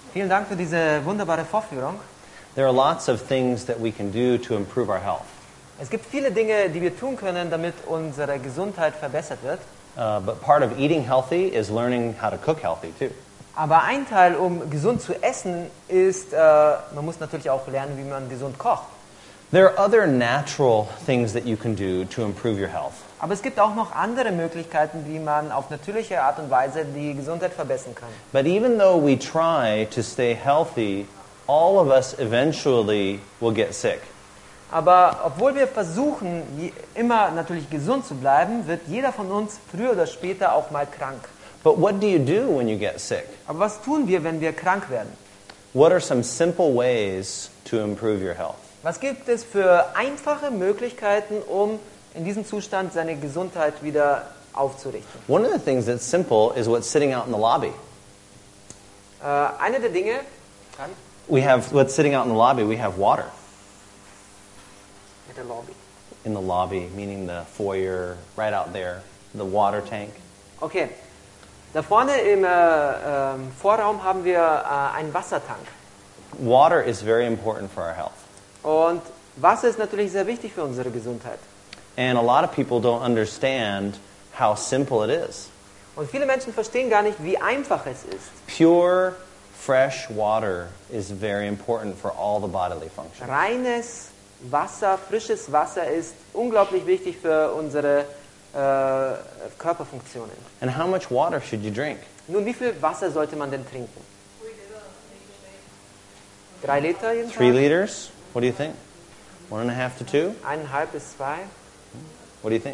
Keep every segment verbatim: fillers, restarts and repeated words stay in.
Vielen Dank für diese wunderbare Vorführung. There are lots of things that we can do to improve our health. Es gibt viele Dinge, die wir tun können, damit unsere Gesundheit verbessert wird. Uh, but part of eating healthy is learning how to cook healthy too. Aber ein Teil, um gesund zu essen, ist, äh, man muss natürlich auch lernen, wie man gesund kocht. There are other natural things that you can do to improve your health. Aber es gibt auch noch andere Möglichkeiten, wie man auf natürliche Art und Weise die Gesundheit verbessern kann. But even though we try to stay healthy, all of us eventually will get sick. Aber obwohl wir versuchen, immer natürlich gesund zu bleiben, wird jeder von uns früher oder später auch mal krank. But what do you do when you get sick? Aber was tun wir, wenn wir krank werden? What are some simple ways to improve your health? Was gibt es für einfache Möglichkeiten, um in diesem Zustand seine Gesundheit wieder aufzurichten? One of the things that's simple is what's sitting out in the lobby. Äh, eine der Dinge, We have what's sitting out in the lobby. We have water mit der Lobby. in the lobby, meaning the foyer right out there, the water tank. Okay, da vorne im äh, ähm, Vorraum haben wir äh, einen Wassertank. Water is very important for our health. Und Wasser ist natürlich sehr wichtig für unsere Gesundheit. And a lot of people don't understand how simple it is. Und viele Menschen verstehen gar nicht, wie einfach es ist. Pure, fresh water is very important for all the bodily functions. Reines Wasser, frisches Wasser ist unglaublich wichtig für unsere äh, Körperfunktionen. And how much water should you drink? Nun, wie viel Wasser sollte man denn trinken? Drei Liter jeden Three Tag? liters? What do you think? One and a half to two? Eineinhalb bis zwei? What do you think?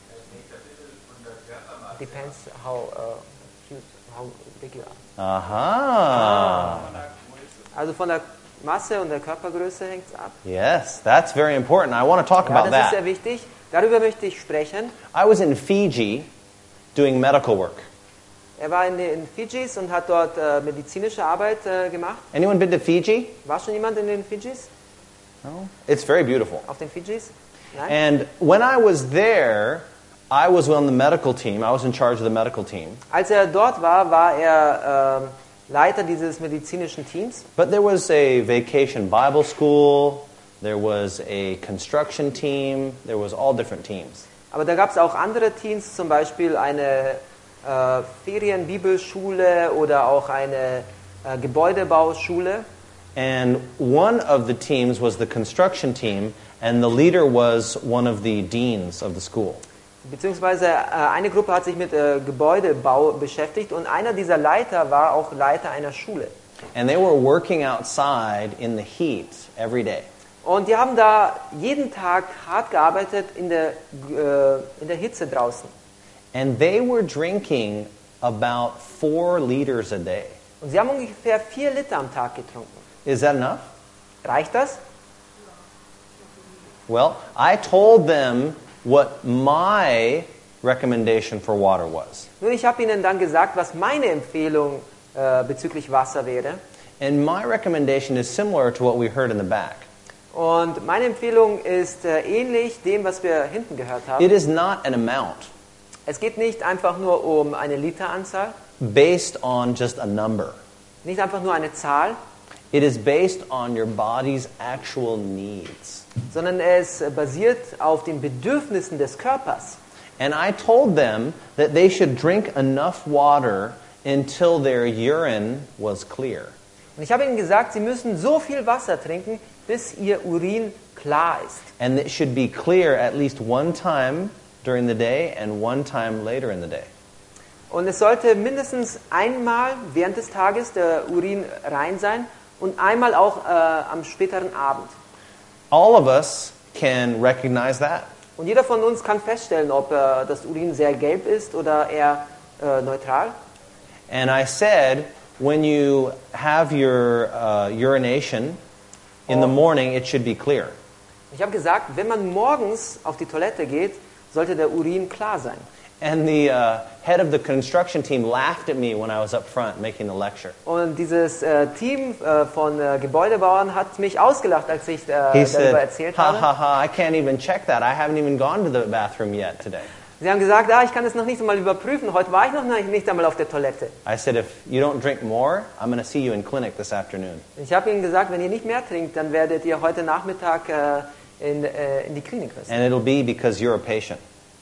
Depends how, uh, huge, how big you are. Aha! Also von der Masse und der Körpergröße hängt es ab. Yes, that's very important. I want to talk Ja, about das ist sehr that. wichtig. Darüber möchte ich sprechen. I was in Fiji doing medical work. Er war in den Fidschis und hat dort äh, medizinische Arbeit äh, gemacht. Anyone been to Fiji? War schon jemand in den Fidschis? No? It's very beautiful. Auf den Fidschis? Nein? And when I was there, I was on the medical team. I was in charge of the medical team. Als er dort war, war er ähm, Leiter dieses medizinischen Teams. But there was a vacation Bible school, there was a construction team, there was all different teams. Aber da gab es auch andere Teams, zum Beispiel eine äh, Ferienbibelschule oder auch eine äh, Gebäudebauschule. And one of the teams was the construction team, and the leader was one of the deans of the school. Beziehungsweise äh, eine Gruppe hat sich mit äh, Gebäudebau beschäftigt und einer dieser Leiter war auch Leiter einer Schule. And they were working outside in the heat every day. Und die haben da jeden Tag hart gearbeitet in der, äh, in der Hitze draußen. And they were drinking about four liters a day. Und sie haben ungefähr vier Liter am Tag getrunken. Is that enough? Reicht das? Well, I told them what my recommendation for water was. Nun, ich habe ihnen dann gesagt, was meine Empfehlung äh, bezüglich Wasser wäre. And my recommendation is similar to what we heard in the back. Und meine Empfehlung ist äh, ähnlich dem, was wir hinten gehört haben. It is not an amount Es geht nicht einfach nur um eine Literanzahl, based on just a number. nicht einfach nur eine Zahl, It is based on your body's actual needs. sondern es basiert auf den Bedürfnissen des Körpers. And I told them that they should drink enough water until their urine was clear. Und ich habe ihnen gesagt, sie müssen so viel Wasser trinken, bis ihr Urin klar ist. And it should be clear at least one time during the day and one time later in the day. Und es sollte mindestens einmal während des Tages der Urin rein sein und einmal auch äh, am späteren Abend. All of us can recognize that. Und jeder von uns kann feststellen, ob äh, das Urin sehr gelb ist oder eher äh, neutral. And I said, when you have your uh, urination in the morning, it should be clear. Ich habe gesagt, wenn man morgens auf die Toilette geht, sollte der Urin klar sein. And the uh, head of the construction team laughed at me when I was up front making the lecture. Und dieses äh, Team äh, von äh, Gebäudebauern hat mich ausgelacht, als ich äh, He darüber said, erzählt ha habe. ha ha, I can't even check that. I haven't even gone to the bathroom yet today. Sie haben gesagt, ah, ich kann es noch nicht einmal überprüfen. Heute war ich noch nicht, nicht einmal auf der Toilette. I said, if you don't drink more, I'm going to see you in clinic this afternoon. Ich habe ihnen gesagt, wenn ihr nicht mehr trinkt, dann werdet ihr heute Nachmittag äh, in, äh, in die Klinik müssen. And it'll be because you're a patient.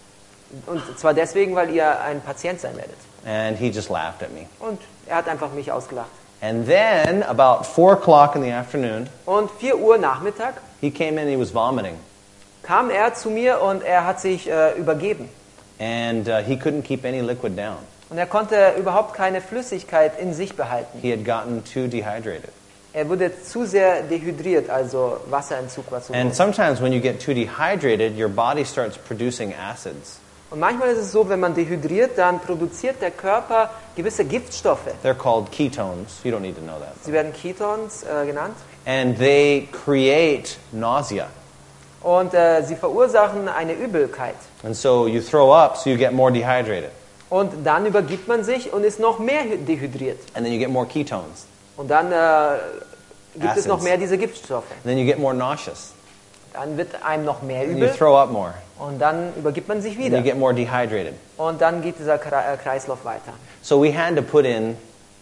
Und zwar deswegen, weil ihr ein Patient sein werdet. And he just laughed at me. Und er hat einfach mich ausgelacht. And then, about four o'clock in the afternoon, Und vier Uhr Nachmittag he came in and he was vomiting. kam er zu mir und er hat sich äh, übergeben. And uh, he couldn't keep any liquid down. Und er konnte überhaupt keine Flüssigkeit in sich behalten. He had gotten too dehydrated. Er wurde zu sehr dehydriert, also Wasserentzug war zu And groß. sometimes when you get too dehydrated, your body starts producing acids. Und manchmal ist es so, wenn man dehydriert, dann produziert der Körper gewisse Giftstoffe. They're called ketones. You don't need to know that. Sie werden Ketons äh, genannt. And they create nausea. Und äh, sie verursachen eine Übelkeit. And so you throw up, so you get more dehydrated. Und dann übergibt man sich und ist noch mehr hy- dehydriert. And then you get more ketones. Und dann äh, gibt Acids. es noch mehr diese Giftstoffe. And then you get more nauseous. Dann wird einem noch mehr And you übel throw up more. und dann übergibt man sich And you wieder. get more dehydrated. Und dann geht dieser Kre- äh, Kreislauf weiter. So we had to put in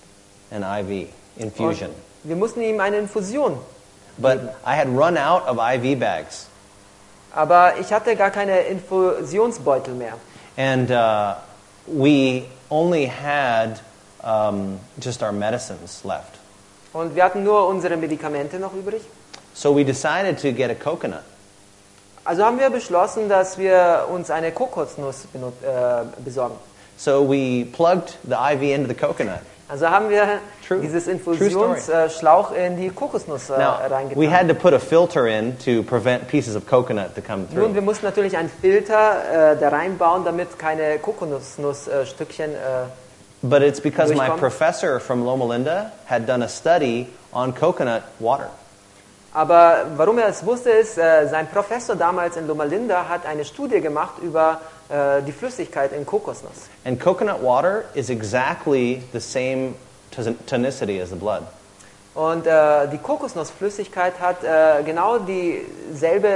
an I V, infusion. Und wir mussten ihm eine Infusion. But I had run out of I V bags. Aber ich hatte gar keine Infusionsbeutel mehr. And uh, we only had um, just our medicines left. Und wir hatten nur unsere Medikamente noch übrig. So we decided to get a coconut. Also haben wir beschlossen, dass wir uns eine Kokosnuss benut- äh, besorgen. So we plugged the I V into the coconut. Also haben wir True. dieses True Infusionsschlauch in die Kokosnuss äh, Now, reingetan. we had to put a filter in to prevent pieces of coconut to come Nun, wir through. mussten natürlich einen Filter äh, da reinbauen, damit keine Kokosnussstückchen. Äh, But it's because my Durchkommen. professor from Loma Linda had done a study on coconut water. aber warum er es wusste, ist, äh, sein Professor damals in Loma Linda hat eine Studie gemacht über äh, die Flüssigkeit in Kokosnuss. And coconut water is exactly the same ton- tonicity as the blood. Und äh, die Kokosnussflüssigkeit hat äh, genau dieselbe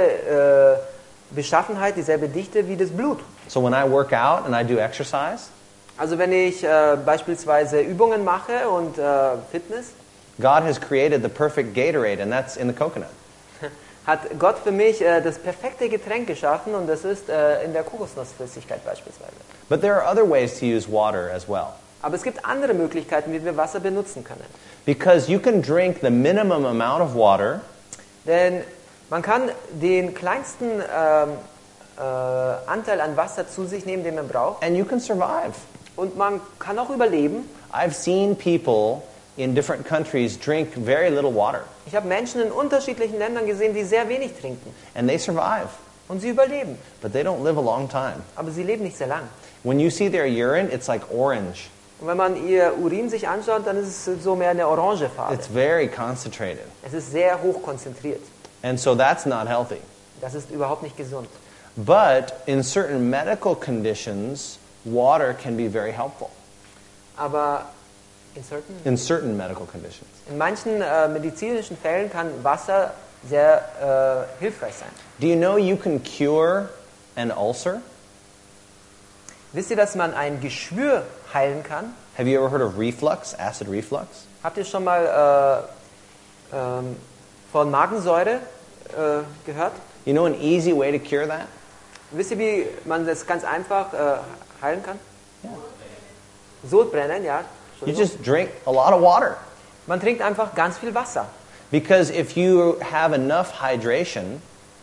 äh, Beschaffenheit, dieselbe Dichte wie das Blut. So when I work out and I do exercise, Also wenn ich äh, beispielsweise Übungen mache und äh, Fitness, God has created the perfect Gatorade, and that's in the coconut. hat Gott für mich äh, das perfekte Getränk geschaffen und das ist äh, in der Kokosnussflüssigkeit beispielsweise. But there are other ways to use water as well. Aber es gibt andere Möglichkeiten, wie wir Wasser benutzen können. Because you can drink the minimum amount of water, Denn man kann den kleinsten ähm, äh, Anteil an Wasser zu sich nehmen, den man braucht. and you can survive. Und man kann auch überleben. I've seen people in different countries drink very little water, Ich habe Menschen in unterschiedlichen Ländern gesehen, die sehr wenig trinken. and they survive. Und sie überleben. But they don't live a long time. Aber sie leben nicht sehr lang. When you see their urine, it's like orange. Und wenn man ihr Urin sich anschaut, dann ist es so mehr eine orange Farbe. It's very concentrated. Es ist sehr hoch konzentriert. And so that's not healthy. Das ist überhaupt nicht gesund. But in certain medical conditions, water can be very helpful. Aber in, certain, In certain medical conditions. in manchen äh, medizinischen Fällen kann Wasser sehr äh, hilfreich sein. Do you know you can cure an ulcer? Wisst ihr, dass man ein Geschwür heilen kann? Have you ever heard of reflux, acid reflux? Habt ihr schon mal äh, ähm, von Magensäure äh, gehört? You know an easy way to cure that? Wisst ihr, wie man das ganz einfach äh, heilen kann? Yeah. Sodbrennen, ja. You Entschuldigung. just drink a lot of water. Man trinkt einfach ganz viel Wasser. Because if you have enough hydration,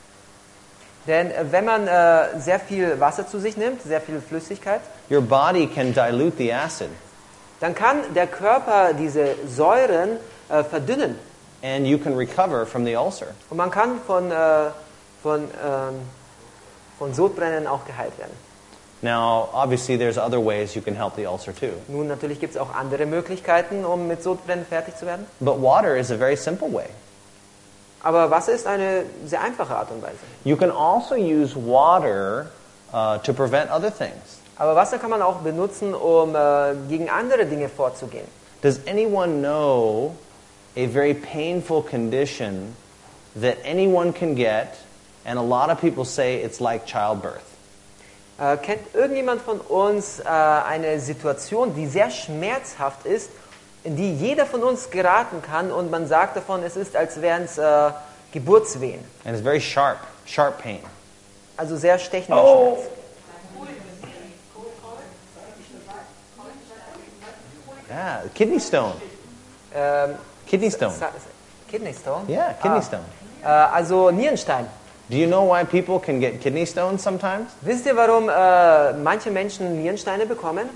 Denn äh, wenn man äh, sehr viel Wasser zu sich nimmt, sehr viel Flüssigkeit, your body can dilute the acid dann kann der Körper diese Säuren äh, verdünnen. and you can recover from the ulcer. Und man kann von, äh, von, ähm, von Sodbrennen auch geheilt werden. Now, obviously, there's other ways you can help the ulcer too. Nun, natürlich gibt es auch andere Möglichkeiten, um mit Sodbrennen fertig zu werden. But water is a very simple way. Aber Wasser ist eine sehr einfache Art und Weise. You can also use water uh, to prevent other things. Aber Wasser kann man auch benutzen, um äh, gegen andere Dinge vorzugehen. Does anyone know a very painful condition that anyone can get, and a lot of people say it's like childbirth? Äh, kennt irgendjemand von uns äh, eine Situation, die sehr schmerzhaft ist, in die jeder von uns geraten kann und man sagt davon, es ist, als wären es äh, Geburtswehen. And it's very sharp, sharp pain. Also sehr stechender Oh. Schmerz. Yeah, kidney stone. Ähm, Kidney stone. Sa- Kidney Stone? Yeah, kidney Ah. stone. Äh, also Nierenstein. Do you know why people can get kidney stones sometimes? Wisst ihr, warum äh, manche Menschen Nierensteine bekommen?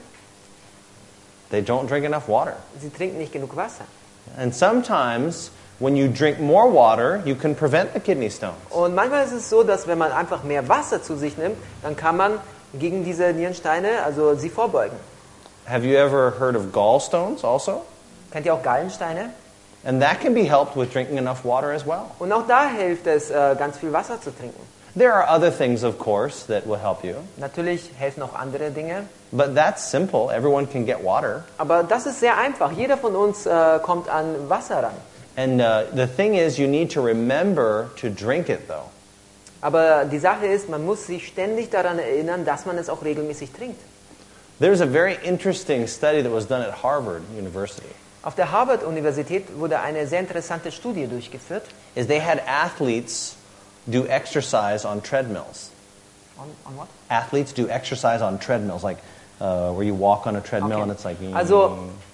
They don't drink enough water. Sie trinken nicht genug Wasser. And sometimes when you drink more water, you can prevent the kidney stones. Und manchmal ist es so, dass wenn man einfach mehr Wasser zu sich nimmt, dann kann man gegen diese Nierensteine, also sie vorbeugen. Have you ever heard of gallstones also? Kennt ihr auch Gallensteine? And that can be helped with drinking enough water as well. Und auch da hilft es, äh, ganz viel Wasser zu trinken. There are other things, of course, that will help you. Natürlich helfen auch andere Dinge. But that's simple. Everyone can get water. Aber das ist sehr einfach. Jeder von uns äh, kommt an Wasser ran. And uh, the thing is, you need to remember to drink it, though. Aber die Sache ist, man muss sich ständig daran erinnern, dass man es auch regelmäßig trinkt. There's a very interesting study that was done at Harvard University. Auf der Harvard-Universität wurde eine sehr interessante Studie durchgeführt. Is they had athletes do exercise on treadmills. On, on what? Athletes do exercise on treadmills, like uh, where you walk on a treadmill Okay. and it's like. Also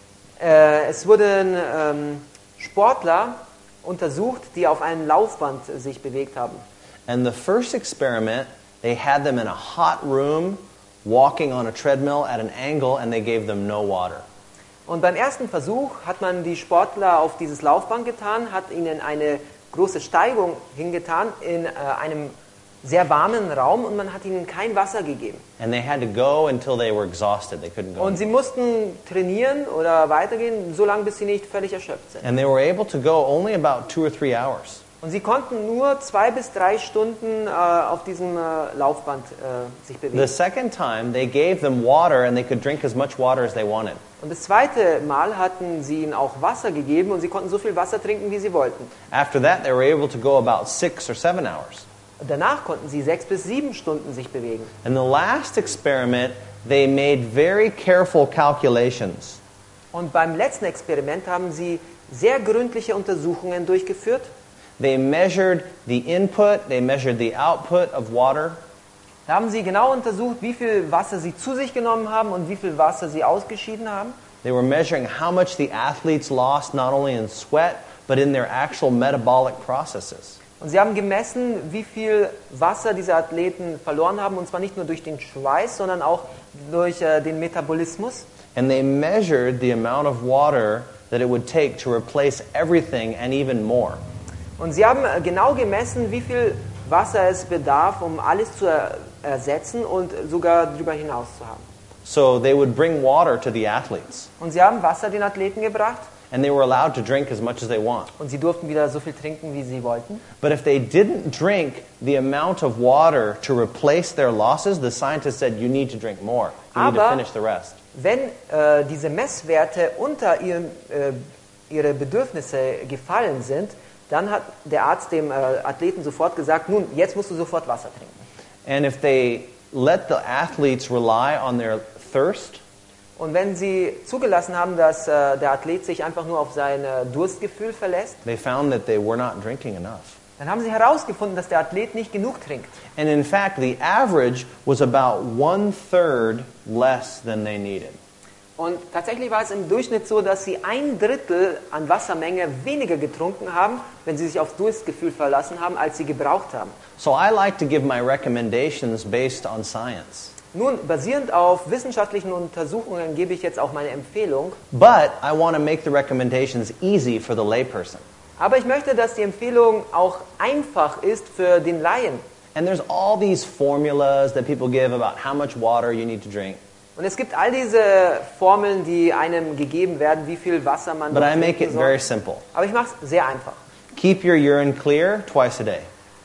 äh, es wurden ähm, Sportler untersucht, die auf einem Laufband sich bewegt haben. And the first experiment, they had them in a hot room, walking on a treadmill at an angle, and they gave them no water. Und beim ersten Versuch hat man die Sportler auf dieses Laufband getan, hat ihnen eine große Steigung hingetan in äh, einem sehr warmen Raum und man hat ihnen kein Wasser gegeben. And they had to go until they were exhausted. They couldn't go. Und sie mussten trainieren oder weitergehen, so lange bis sie nicht völlig erschöpft sind. And they were able to go only about two or three hours. Und sie konnten nur zwei bis drei Stunden äh, auf diesem äh, Laufband äh, sich The bewegen. second time, they gave them water and they could drink as much water as they wanted. Und das zweite Mal hatten sie ihnen auch Wasser gegeben und sie konnten so viel Wasser trinken, wie sie wollten. After that, they were able to go about six or seven hours. Und danach konnten sie sechs bis sieben Stunden sich bewegen. In the last experiment, they made very careful calculations. Und beim letzten Experiment haben sie sehr gründliche Untersuchungen durchgeführt. They measured the input, they measured the output of water. Da haben sie genau untersucht, wie viel Wasser sie zu sich genommen haben und wie viel Wasser sie ausgeschieden haben. They were measuring how much the athletes lost, not only in sweat, but in their actual metabolic processes. Und sie haben gemessen, wie viel Wasser diese Athleten verloren haben, und zwar nicht nur durch den Schweiß, sondern auch durch äh, den Metabolismus. And they measured the amount of water that it would take to replace everything and even more. Und sie haben äh, genau gemessen, wie viel Wasser es bedarf, um alles zu er ersetzen und sogar darüber hinaus zu haben. So they would bring water to the athletes, Und sie haben Wasser den Athleten gebracht and they were allowed to drink as much as they want. und sie durften wieder so viel trinken, wie sie wollten. But if they didn't drink the amount of water to replace their losses, the scientists said, you need to drink more. You need to Aber- finish the rest. Wenn äh, diese Messwerte unter ihren, äh, ihre Bedürfnisse gefallen sind, dann hat der Arzt dem äh, Athleten sofort gesagt, nun, jetzt musst du sofort Wasser trinken. And if they let the athletes rely on their thirst, Und wenn sie zugelassen haben, dass äh, der Athlet sich einfach nur auf sein äh, Durstgefühl verlässt, they found that they were not drinking enough. dann haben sie herausgefunden, dass der Athlet nicht genug trinkt. And in fact, the average was about one third less than they needed. Und tatsächlich war es im Durchschnitt so, dass sie ein Drittel an Wassermenge weniger getrunken haben, wenn sie sich aufs Durstgefühl verlassen haben, als sie gebraucht haben. So I like to give my recommendations based on science. Nun, basierend auf wissenschaftlichen Untersuchungen gebe ich jetzt auch meine Empfehlung. But I want to make the recommendations easy for the layperson. Aber ich möchte, dass die Empfehlung auch einfach ist für den Laien. And there's all these formulas that people give about how much water you need to drink. Und es gibt all diese Formeln, die einem gegeben werden, wie viel Wasser man But doch I make trinken it soll. very simple. Aber ich mache es sehr einfach. Keep your urine clear twice a day.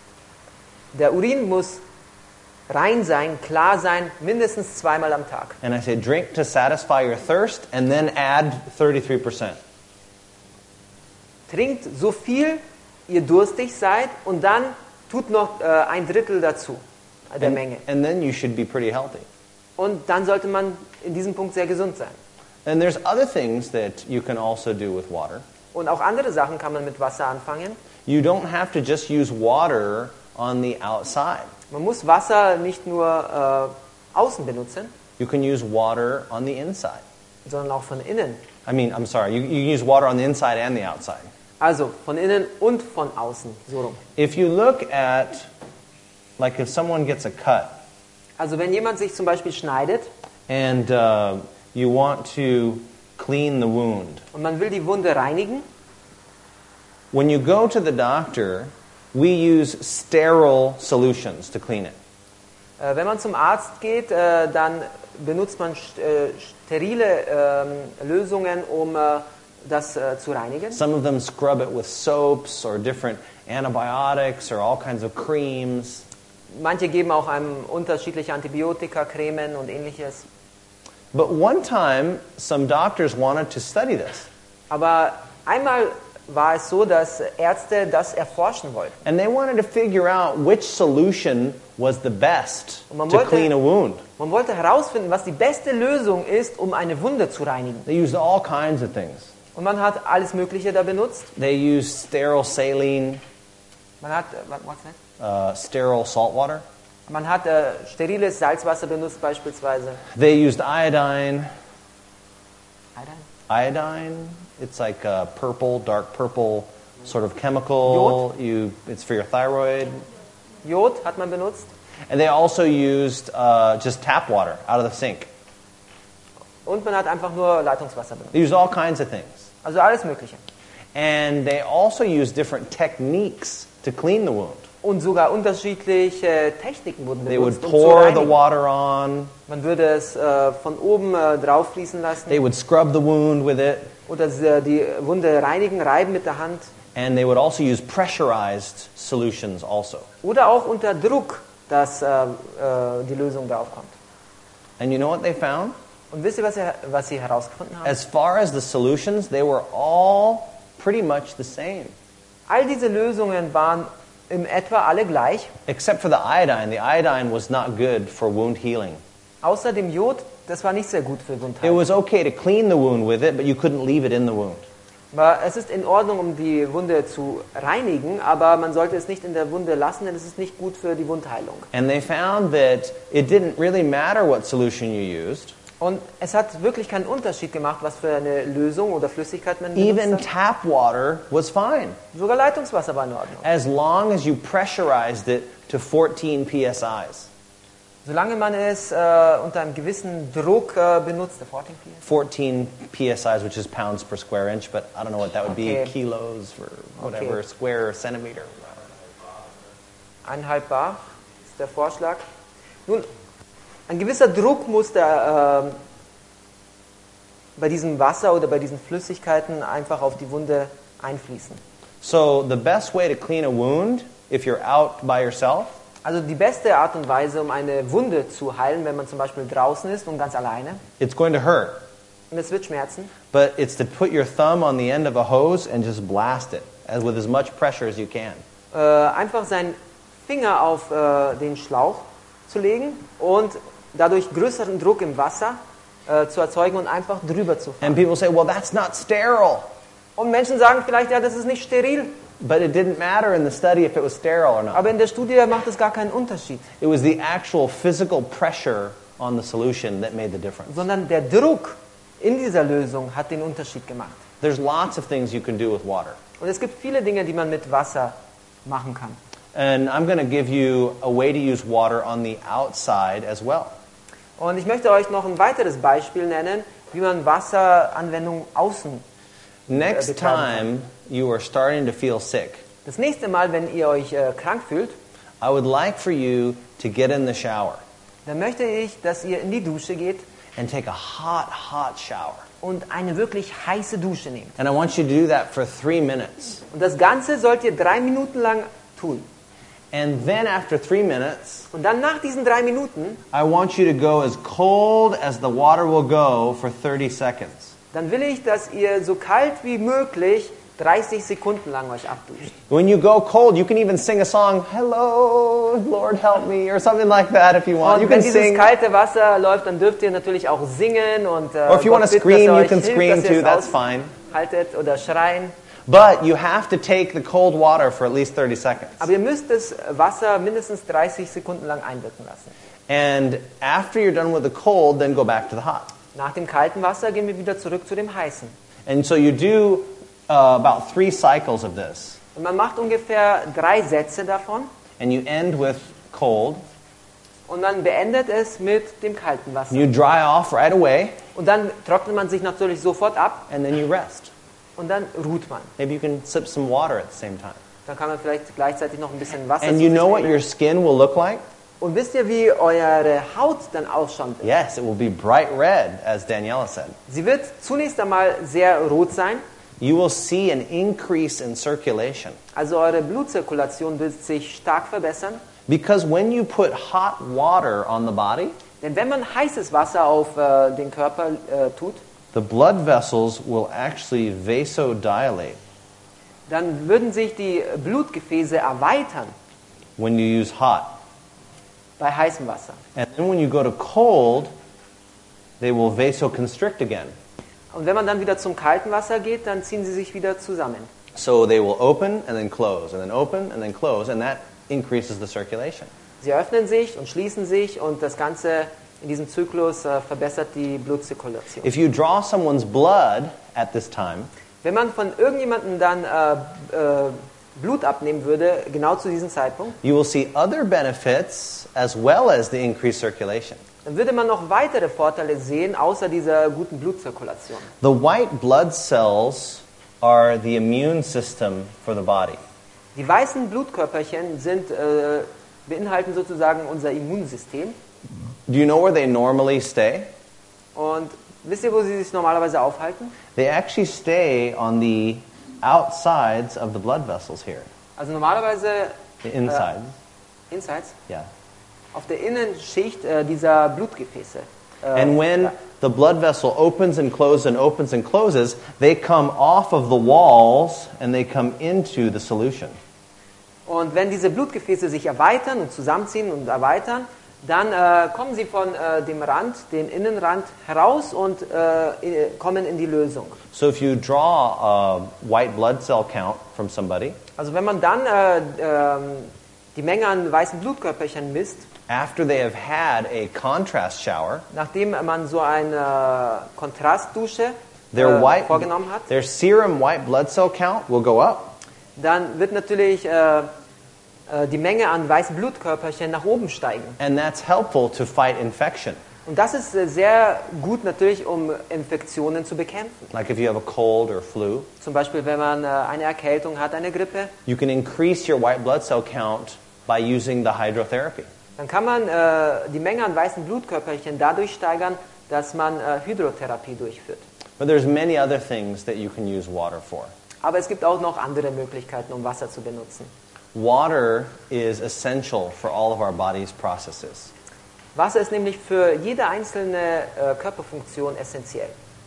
Der Urin muss rein sein, klar sein, mindestens zweimal am Tag. And I say drink to satisfy your thirst and then add thirty-three percent. Trinkt so viel ihr durstig seid und dann tut noch äh, ein Drittel dazu. der And, Menge. and then you should be pretty healthy. Und dann sollte man in diesem Punkt sehr gesund sein. And there's other things that you can also do with water. Und auch andere Sachen kann man mit Wasser anfangen. You don't have to just use water on the outside. Man muss Wasser nicht nur äh, außen benutzen, You can use water on the inside. sondern auch von innen. I mean, I'm sorry, you, you can use water on the inside and the outside. Also von innen und von außen, so rum. If you look at, like if someone gets a cut Also wenn jemand sich zum Beispiel schneidet and uh, you want to clean the wound, und man will die Wunde reinigen, when you go to the doctor, we use sterile solutions to clean it. äh, wenn man zum Arzt geht, äh, dann benutzt man st äh, sterile ähm, Lösungen, um äh, das äh, zu reinigen. Some of them scrub it with soaps or different antibiotics or all kinds of creams. Manche geben auch einem unterschiedliche Antibiotika, Cremen und ähnliches. But one time, some doctors wanted to study this. Aber einmal war es so, dass Ärzte das erforschen wollten. And they wanted to figure out which solution was the best Und man to wollte- clean a wound. Man wollte herausfinden, was die beste Lösung ist, um eine Wunde zu reinigen. They used all kinds of things. Und man hat alles Mögliche da benutzt. They used sterile saline, Man hat, äh, what- what's that? uh, sterile salt water. Man hat äh, steriles Salzwasser benutzt beispielsweise. They used iodine. Iodine? Iodine, it's like a purple, dark purple sort of chemical. You, it's for your thyroid. Jod hat man benutzt. And they also used uh, just tap water out of the sink. Und man hat einfach nur Leitungswasser benutzt. They used all kinds of things. Also alles Mögliche. And they also used different techniques to clean the wound. Und sogar unterschiedliche Techniken wurden They would benutzt, um zu pour the reinigen. water on. Man würde es äh, von oben äh, drauf fließen lassen They would scrub the wound with it. oder äh, die Wunde reinigen, reiben mit der Hand. And they would also use pressurized solutions also. Oder auch unter Druck, dass äh, äh, die Lösung da aufkommt. And you know what they found? Und wisst ihr, was sie, was sie herausgefunden haben? As far as the solutions, they were all pretty much the same. All diese Lösungen waren in etwa alle gleich, Except for the iodine. The iodine was not good for wound healing. außer dem Jod, das war nicht sehr gut für It Wundheilung. was okay to clean the wound with it, but you couldn't leave it in the wound. Aber es ist in Ordnung, um die Wunde zu reinigen, aber man sollte es nicht in der Wunde lassen, denn es ist nicht gut für die Wundheilung. And they found that it didn't really matter what solution you used. Und es hat wirklich keinen Unterschied gemacht, was für eine Lösung oder Flüssigkeit man benutzt Even hat. tap water was fine, Sogar Leitungswasser war in Ordnung. as long as you pressurized it to fourteen P S Is. Solange man es äh, unter einem gewissen Druck äh, benutzt, der fourteen P S. fourteen P S Is, which is pounds per square inch, but I don't know what that would Okay. be, kilos for whatever, Okay. square or centimeter. Eineinhalb Bar ist der Vorschlag. Nun, ein gewisser Druck muss da, äh, bei diesem Wasser oder bei diesen Flüssigkeiten einfach auf die Wunde einfließen. So the best way to clean a wound, if you're out by yourself, Also die beste Art und Weise, um eine Wunde zu heilen, wenn man zum Beispiel draußen ist und ganz alleine, it's going to hurt. und es wird schmerzen, But it's to put your thumb on the end of a hose and just blast it as with as much pressure as you can. äh, einfach seinen Finger auf äh, den Schlauch zu legen und dadurch größeren Druck im Wasser äh, zu erzeugen und einfach drüber zu fahren. And people say, well, that's not sterile. Und Menschen sagen vielleicht, ja, das ist nicht steril, But it didn't matter in the study if it was sterile or not. aber in der Studie macht es gar keinen Unterschied, It was the actual physical pressure on the solution that made the difference. sondern der Druck in dieser Lösung hat den Unterschied gemacht. There's lots of things you can do with water. Und es gibt viele Dinge, die man mit Wasser machen kann. And I'm going to give you a way to use water on the outside as well. Und ich möchte euch noch ein weiteres Beispiel nennen, wie man Wasseranwendung außen. Next betreiben time you are starting to feel sick, Das nächste Mal, wenn ihr euch äh, krank fühlt, I would like for you to get in the shower dann möchte ich, dass ihr in die Dusche geht and take a hot, hot shower. und eine wirklich heiße Dusche nehmt. And I want you to do that for three minutes. Und das Ganze sollt ihr drei Minuten lang tun. And then after three minutes, Und dann nach diesen drei Minuten, I want you to go as cold as the water will go for thirty seconds. dann will ich, dass ihr so kalt wie möglich dreißig Sekunden lang euch abduscht. When you go cold, you can even sing a song, Hello, Lord help me, or something like that if you want. Und You wenn can dieses sing. kalte Wasser läuft, dann dürft ihr natürlich auch singen und äh, Or if you want Gott to bittet, dass scream, er you euch can hilft, scream dass ihr too, es that's fine. aushaltet oder schreien. But you have to take the cold water for at least thirty seconds. Aber ihr müsst das Wasser mindestens dreißig Sekunden lang einwirken lassen. And after you're done with the cold, then go back to the hot. Nach dem kalten Wasser gehen wir wieder zurück zu dem heißen. And so you do uh, about three cycles of this. Und man macht ungefähr drei Sätze davon And you end with cold. und man beendet es mit dem kalten Wasser. You dry off right away, Und dann trocknet man sich natürlich sofort ab and then you rest. und dann ruht man. Maybe you can sip some water at the same time. Dann kann man vielleicht gleichzeitig noch ein bisschen Wasser And zu you sich know what nehmen. your skin will look like? Und wisst ihr, wie eure Haut dann ausschauen wird? Yes, it will be bright red, as Daniela said. Sie wird zunächst einmal sehr rot sein. You will see an increase in circulation. Also eure Blutzirkulation wird sich stark verbessern. Because when you put hot water on the body, Denn wenn man heißes Wasser auf äh, den Körper äh, tut, the blood vessels will actually vasodilate dann würden sich die Blutgefäße erweitern when you use hot. bei heißem Wasser. And then when you go to cold, they will vasoconstrict again. Und wenn man dann wieder zum kalten Wasser geht, dann ziehen sie sich wieder zusammen. So they will open and then close, and then open and then close, and that increases the circulation. Sie öffnen sich und schließen sich und das Ganze in diesem Zyklus äh, verbessert die Blutzirkulation. If you draw someone's blood at this time, Wenn man von irgendjemandem dann äh, äh, Blut abnehmen würde, genau zu diesem Zeitpunkt, you will see other benefits as well as the increased circulation. dann würde man noch weitere Vorteile sehen, außer dieser guten Blutzirkulation. The white blood cells are the immune system for the body. Die weißen Blutkörperchen sind, äh, beinhalten sozusagen unser Immunsystem. Do you know where they normally stay? Und wisst ihr, wo sie sich normalerweise aufhalten? They actually stay on the outsides of the blood vessels here. Also normalerweise The insides. Insides, Yeah. auf der Innenschicht äh, dieser Blutgefäße. Äh, And when ja. the blood vessel opens and closes and opens and closes, they come off of the walls and they come into the solution. Und wenn diese Blutgefäße sich erweitern und zusammenziehen und erweitern, dann äh, kommen sie von äh, dem Rand, dem Innenrand heraus und äh, in, kommen in die Lösung. So if you draw a white blood cell count from somebody, Also wenn man dann äh, ähm, die Menge an weißen Blutkörperchen misst, after they have had a contrast shower, nachdem man so eine Kontrastdusche their äh, white, vorgenommen hat, their serum white blood cell count will go up. dann wird natürlich äh, äh, die Menge an weißen Blutkörperchen nach oben steigen. And that's helpful to fight infection. Und das ist äh, sehr gut natürlich, um Infektionen zu bekämpfen. Like if you have a cold or flu, Zum Beispiel, wenn man äh, eine Erkältung hat, eine Grippe, you can increase your white blood cell count by using the hydrotherapy. dann kann man äh, die Menge an weißen Blutkörperchen dadurch steigern, dass man äh, Hydrotherapie durchführt. But there's many other things that you can use water for. Aber es gibt auch noch andere Möglichkeiten, um Wasser zu benutzen. Water is essential for all of our body's processes. Wasser ist nämlich für jede einzelne äh, Körperfunktion essentiell.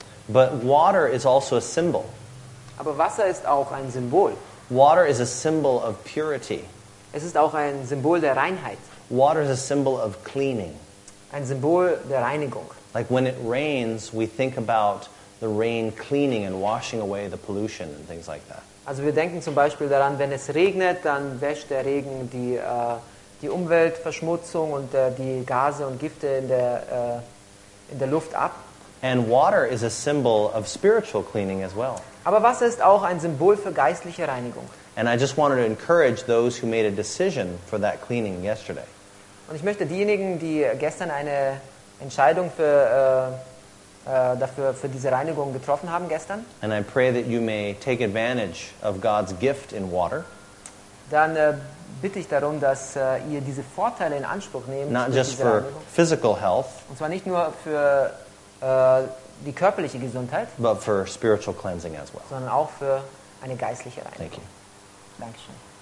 But water is also a symbol. Aber Wasser ist auch ein Symbol. Water is a symbol of purity. Es ist auch ein Symbol der Reinheit, Water is a symbol of cleaning. ein Symbol der Reinigung. Like when it rains, we think about the rain cleaning and washing away the pollution and things like that. Also wir denken zum Beispiel daran, wenn es regnet, dann wäscht der Regen die, äh, die Umweltverschmutzung und äh, die Gase und Gifte in der, äh, in der Luft ab. And water is a symbol of spiritual cleaning as well. Aber Wasser ist auch ein Symbol für geistliche Reinigung. And I just wanted to encourage those who made a decision for that cleaning yesterday. Und ich möchte diejenigen, die gestern eine Entscheidung für, äh, äh, dafür, für diese Reinigung getroffen haben, gestern, And I pray that you may take advantage of God's gift in water, dann äh, bitte ich darum, dass äh, ihr diese Vorteile in Anspruch nehmt. not durch just diese for Reinigung. physical health, Und zwar nicht nur für äh, die körperliche Gesundheit, but for spiritual cleansing as well. sondern auch für eine geistliche Reinigung. Thank you. Dankeschön.